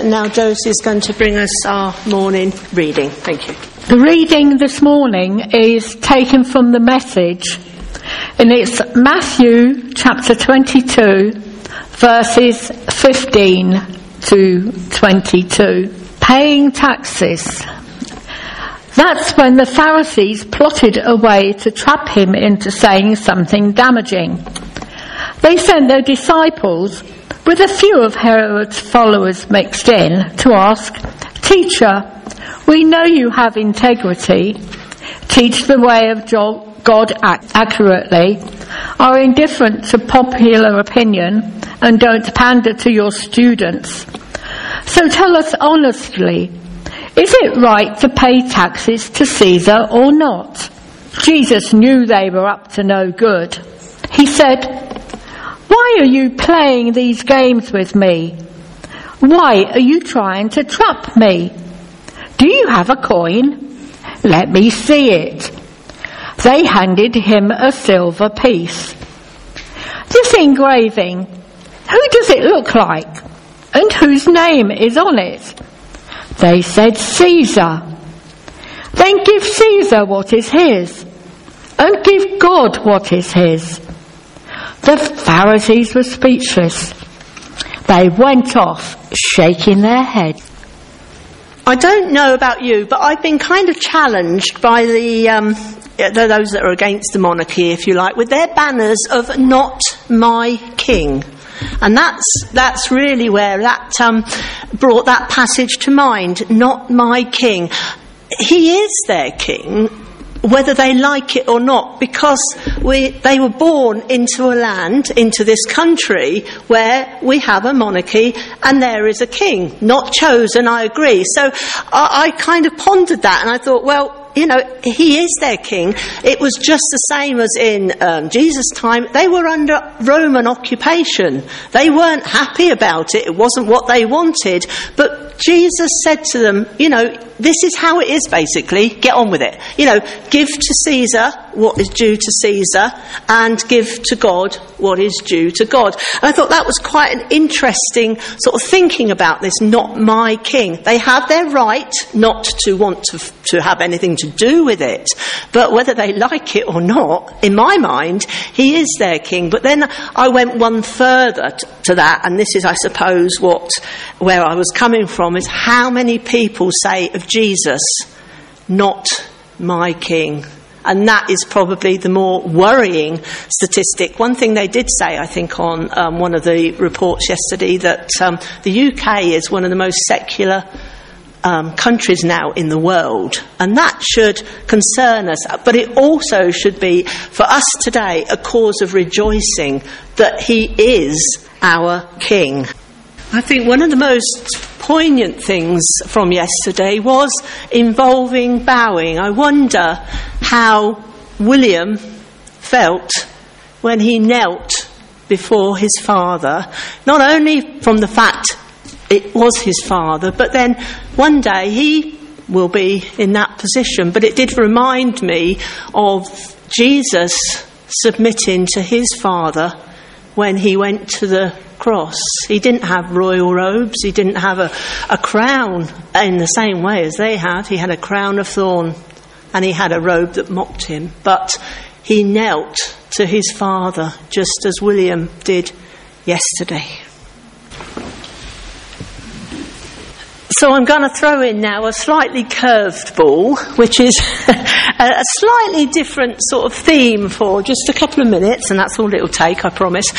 And now Josie is going to bring us our morning reading. Thank you. The reading this morning is taken from the Message, and it's Matthew chapter 22, verses 15 to 22. Paying taxes. That's when the Pharisees plotted a way to trap him into saying something damaging. They sent their disciples, with a few of Herod's followers mixed in, to ask, "Teacher, we know you have integrity, teach the way of God accurately, are indifferent to popular opinion, and don't pander to your students. So tell us honestly, is it right to pay taxes to Caesar or not?" Jesus knew they were up to no good. He said, "Why are you playing these games with me? Why are you trying to trap me? Do you have a coin? Let me see it." They handed him a silver piece. "This engraving, who does it look like? And whose name is on it?" They said, "Caesar." "Then give Caesar what is his, and give God what is his." The Pharisees were speechless. They went off, shaking their heads. I don't know about you, but I've been kind of challenged by those that are against the monarchy, if you like, with their banners of "Not my king." And that's really where that brought that passage to mind. Not my king. He is their king, whether they like it or not, because they were born into a land, into this country, where we have a monarchy and there is a king. Not chosen, I agree. So I kind of pondered that, and I thought, well, you know, he is their king. It was just the same as in Jesus' time. They were under Roman occupation. They weren't happy about it. It wasn't what they wanted. But Jesus said to them, you know, this is how it is basically. Get on with it. You know, give to Caesar what is due to Caesar, and give to God what is due to God. And I thought that was quite an interesting sort of thinking about this, not my king. They have their right not to want to have anything to do with it, but whether they like it or not, in my mind, he is their king. But then I went one further to that, and this is, I suppose, where I was coming from, is how many people say of Jesus, "Not my king." And that is probably the more worrying statistic. One thing they did say, I think, on one of the reports yesterday, that the UK is one of the most secular countries now in the world. And that should concern us. But it also should be, for us today, a cause of rejoicing that he is our king. I think one of the most poignant things from yesterday was involving bowing. I wonder how William felt when he knelt before his father, not only from the fact it was his father, but then one day he will be in that position. But it did remind me of Jesus submitting to his father when he went to the cross. He didn't have royal robes. He didn't have a crown in the same way as they had. He had a crown of thorn, and he had a robe that mocked him. But he knelt to his father, just as William did yesterday. So I'm going to throw in now a slightly curved ball, which is a slightly different sort of theme for just a couple of minutes, and that's all it'll take, I promise,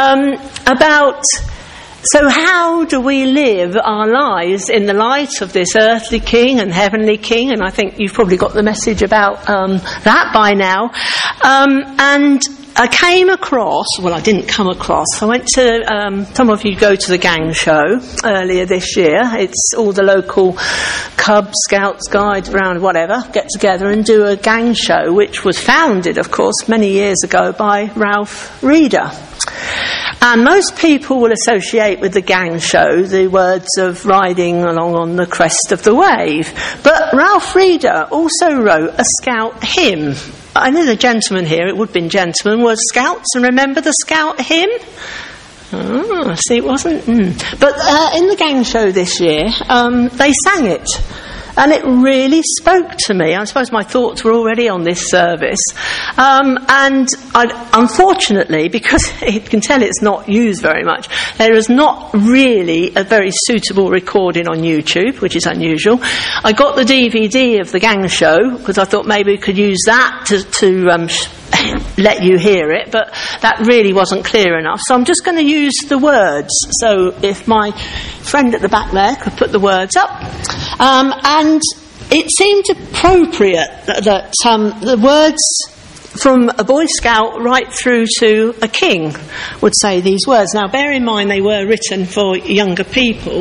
so how do we live our lives in the light of this earthly king and heavenly king? And I think you've probably got the message about that by now. And I came across, well, I didn't come across, I went to, some of you go to the gang show earlier this year. It's all the local Cubs, Scouts, Guides, Brown, whatever, get together and do a gang show, which was founded, of course, many years ago by Ralph Reeder. And most people will associate with the gang show the words of riding along on the crest of the wave. But Ralph Reeder also wrote a Scout hymn. I know the gentleman here, it would have been gentlemen, were Scouts, and remember the Scout hymn? Oh, see, it wasn't. But in the gang show this year, they sang it. And it really spoke to me. I suppose my thoughts were already on this service. And unfortunately, because you can tell it's not used very much, there is not really a very suitable recording on YouTube, which is unusual. I got the DVD of the gang show, because I thought maybe we could use that to let you hear it, but that really wasn't clear enough. So I'm just going to use the words. So if my friend at the back there could put the words up. And it seemed appropriate that the words from a Boy Scout right through to a king would say these words. Now, bear in mind they were written for younger people.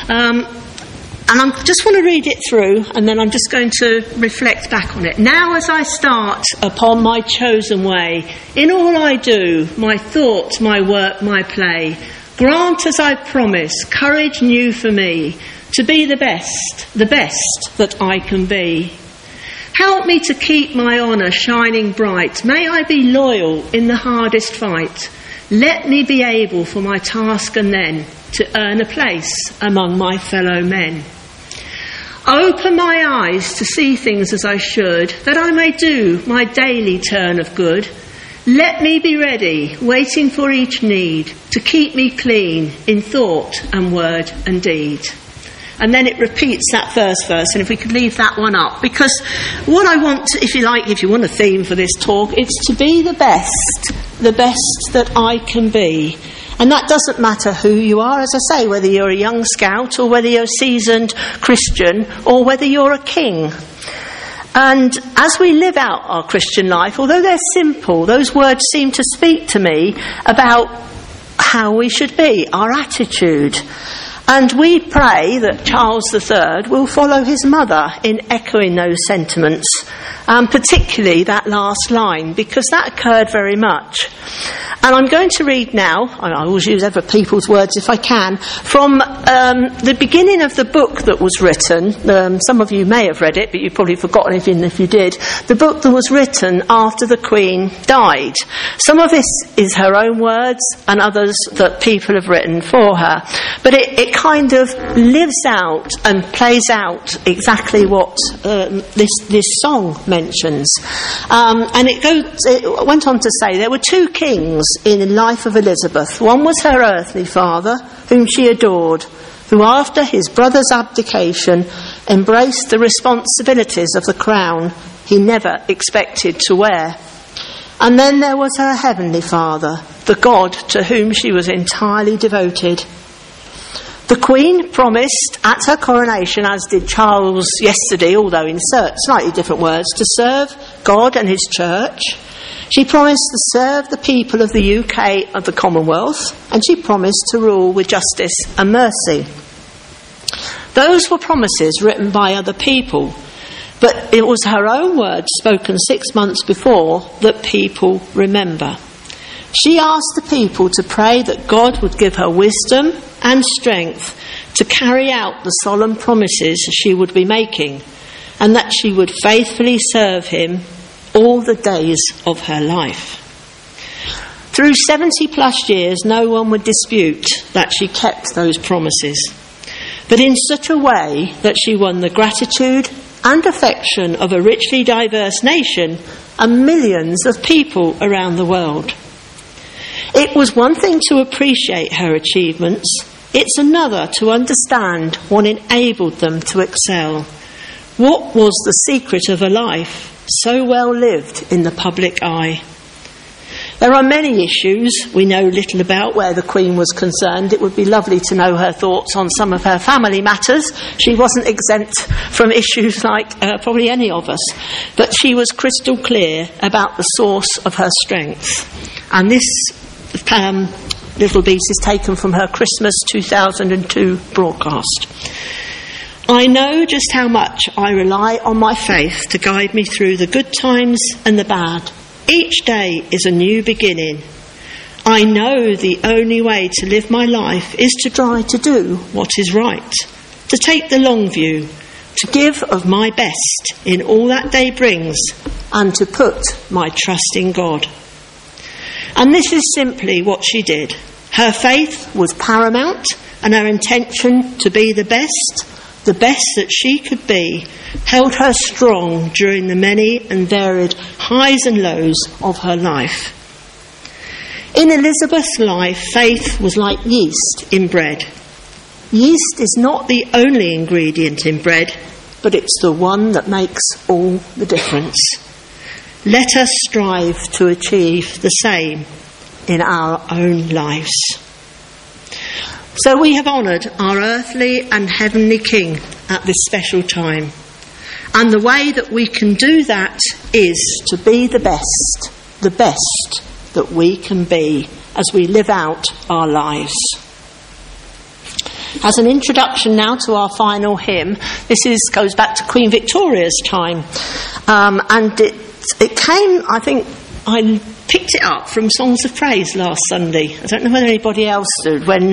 And I just want to read it through, and then I'm just going to reflect back on it. Now as I start upon my chosen way, in all I do, my thought, my work, my play, grant as I promise, courage new for me, to be the best that I can be. Help me to keep my honour shining bright. May I be loyal in the hardest fight. Let me be able for my task and then to earn a place among my fellow men. Open my eyes to see things as I should, that I may do my daily turn of good. Let me be ready, waiting for each need, to keep me clean in thought and word and deed. And then it repeats that first verse, and if we could leave that one up, because what I want, if you want a theme for this talk, it's to be the best that I can be. And that doesn't matter who you are, as I say, whether you're a young scout or whether you're a seasoned Christian or whether you're a king. And as we live out our Christian life, although they're simple, those words seem to speak to me about how we should be, our attitude. And we pray that Charles III will follow his mother in echoing those sentiments, particularly that last line, because that occurred very much. And I'm going to read now, I always use other people's words if I can, from the beginning of the book that was written. Some of you may have read it, but you've probably forgotten even if you did. The book that was written after the Queen died. Some of this is her own words and others that people have written for her. But it kind of lives out and plays out exactly what this song mentions. And it went on to say there were two kings in the life of Elizabeth. One was her earthly father, whom she adored, who after his brother's abdication embraced the responsibilities of the crown he never expected to wear. And then there was her heavenly father, the God to whom she was entirely devoted. The Queen promised at her coronation, as did Charles yesterday, although in slightly different words, to serve God and his church. She promised to serve the people of the UK of the Commonwealth, and she promised to rule with justice and mercy. Those were promises written by other people, but it was her own words spoken 6 months before that people remember. She asked the people to pray that God would give her wisdom and strength to carry out the solemn promises she would be making, and that she would faithfully serve him all the days of her life. Through 70 plus years, no one would dispute that she kept those promises, but in such a way that she won the gratitude and affection of a richly diverse nation and millions of people around the world. It was one thing to appreciate her achievements, it's another to understand what enabled them to excel. What was the secret of a life so well lived in the public eye? There are many issues we know little about where the Queen was concerned. It would be lovely to know her thoughts on some of her family matters. She wasn't exempt from issues like probably any of us, but she was crystal clear about the source of her strength. And this little piece is taken from her Christmas 2002 broadcast. I know just how much I rely on my faith to guide me through the good times and the bad. Each day is a new beginning. I know the only way to live my life is to try to do what is right, to take the long view, to give of my best in all that day brings, and to put my trust in God. And this is simply what she did. Her faith was paramount, and her intention to be the best that she could be, held her strong during the many and varied highs and lows of her life. In Elizabeth's life, faith was like yeast in bread. Yeast is not the only ingredient in bread, but it's the one that makes all the difference. Let us strive to achieve the same in our own lives. So we have honoured our earthly and heavenly King at this special time. And the way that we can do that is to be the best that we can be as we live out our lives. As an introduction now to our final hymn, this goes back to Queen Victoria's time. And it came, I think, I picked it up from Songs of Praise last Sunday. I don't know whether anybody else did. When,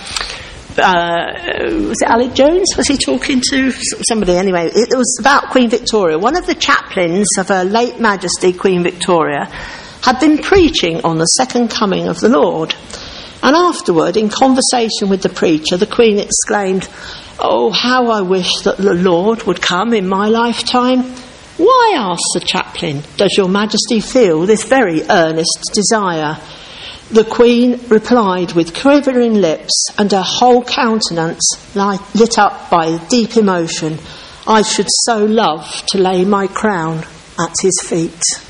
was it Alec Jones? Was he talking to somebody? Anyway, it was about Queen Victoria. One of the chaplains of Her late Majesty Queen Victoria had been preaching on the second coming of the Lord. And afterward, in conversation with the preacher, the Queen exclaimed, "Oh, how I wish that the Lord would come in my lifetime." "Why," asked the chaplain, "does your Majesty feel this very earnest desire?" The Queen replied with quivering lips and her whole countenance lit up by deep emotion, "I should so love to lay my crown at his feet."